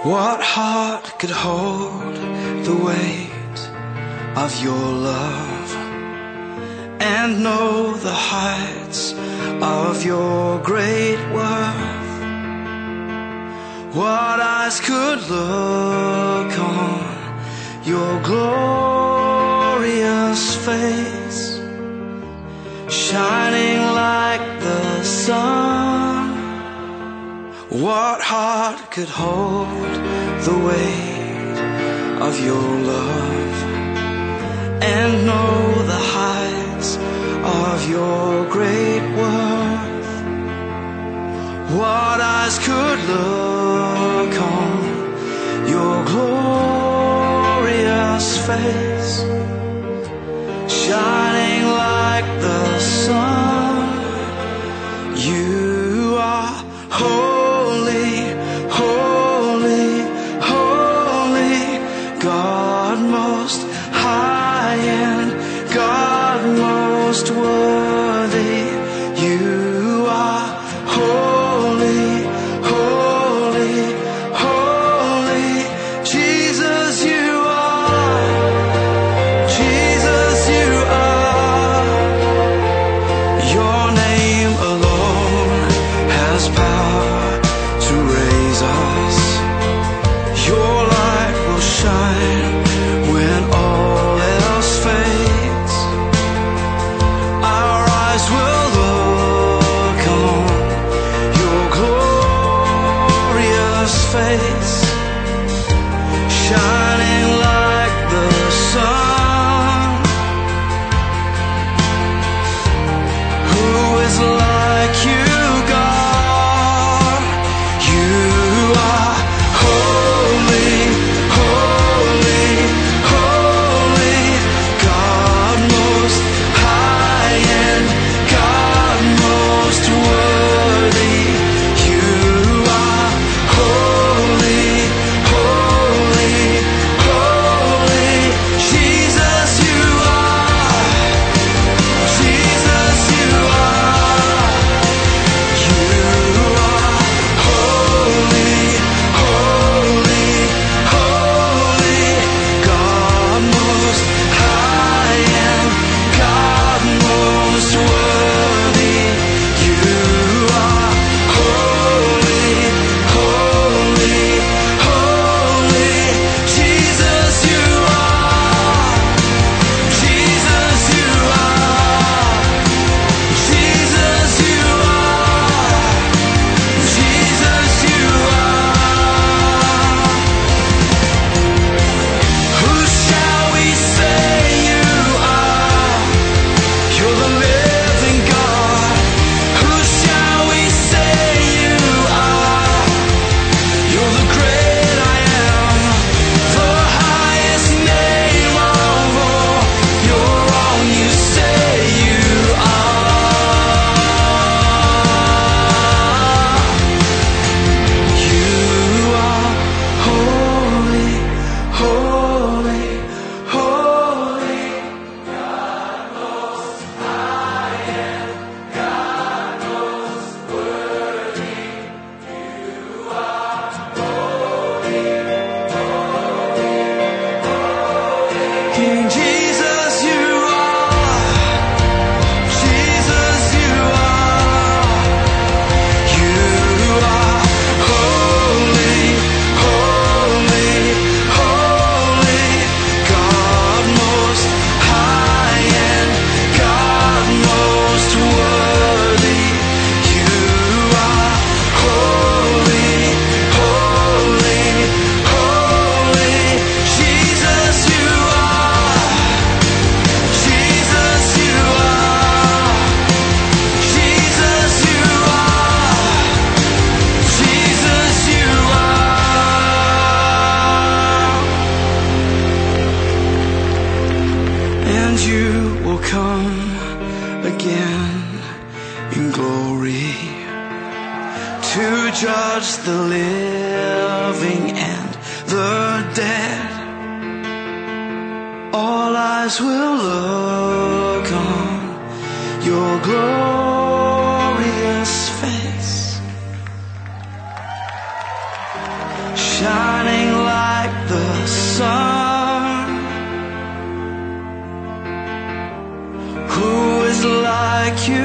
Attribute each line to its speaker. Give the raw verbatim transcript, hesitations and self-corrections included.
Speaker 1: What heart could hold the weight of your love and know the heights of your great worth? What eyes could look on your glorious face, shining like the sun? What heart could hold the weight of your love and know the heights of your great worth? What eyes could look on your glorious face, shining like the sun? You are holy, holy, holy, God most high and God most worthy. You are holy, holy, holy. Jesus, you are. Jesus, you are. Your name alone has power to raise us. Your light will shine when all else fades. Our eyes will look on your glorious face, shining like the sun. Who is like you, God? You are holy, holy, holy, God most high and God most worthy. You are holy, holy, holy. Jesus, you are. Jesus, you are. You are holy, holy, holy, God most high and God most worthy. You are holy, holy, holy. Jesus, you are. Jesus, you are. Jesus, you are. Jesus, you are. Who shall we say you are? You're the living God. Who shall we say you are? You're the great I am, the highest name of all. You're all you say you are. You are holy, holy, holy. King Jesus, you are. Jesus, you are. You are holy, holy, holy, God most high and God most worthy. You are holy, holy, holy. Jesus, you are. Jesus, you are. Jesus, you are. Jesus, you are. And you will come again in glory to judge the living and the dead. All eyes will look on your glorious face, shining like the sun. Who is like you?